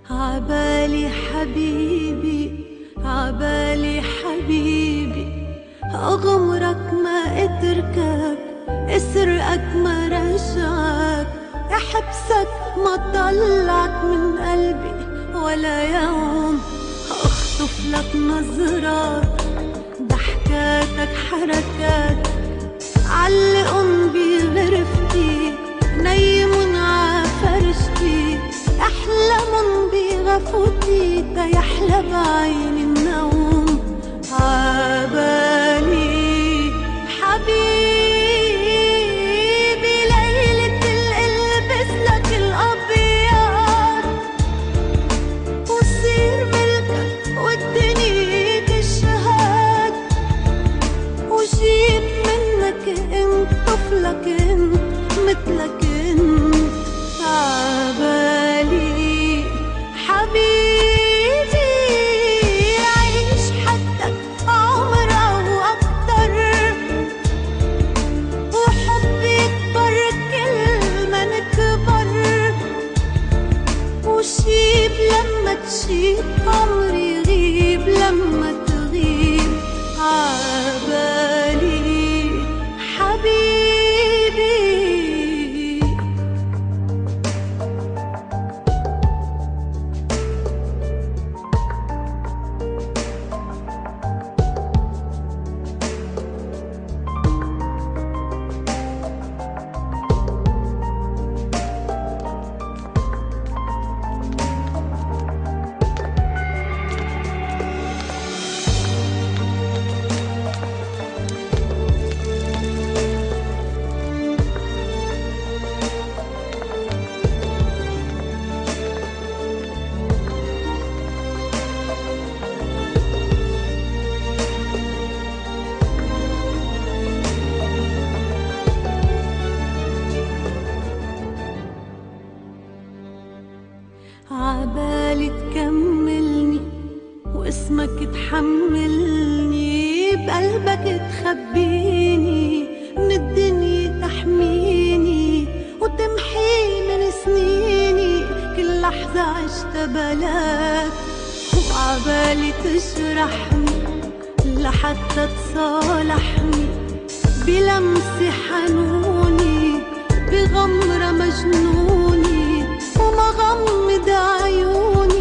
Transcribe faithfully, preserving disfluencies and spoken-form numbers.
عبالي حبيبي عبالي حبيبي، أغمرك ما اتركك، اسرقك ما رجعك، احبسك ما طلعك من قلبي ولا يوم، اخطف لك نظرات ضحكاتك حركات، علقن بغرفتي نيمن عفرشتي، احلمن بغفوتي تيحلى بعين النوم. عبالي حبيبي ليلة القلبس لك الأبيض، وصير ملكك والدنيا تشهد، وجيب منك انت طفلك انت مثلك انت. عبالي حبيبي عيش حدك عمر او اكتر، وحبي يكبر كل ما نكبر، وشيب لما تشيب عمري يغيب لما تغيب. عبالي حبيبي. عبالي تكملني واسمك تحملني، بقلبك تخبيني من الدنيا تحميني، وتمحي من سنيني كل لحظة عشتها بلاك. وعبالي تجرحني لحتى تصالحني، بلمسة حنوني بغمرة مجنوني، وما غمض عيوني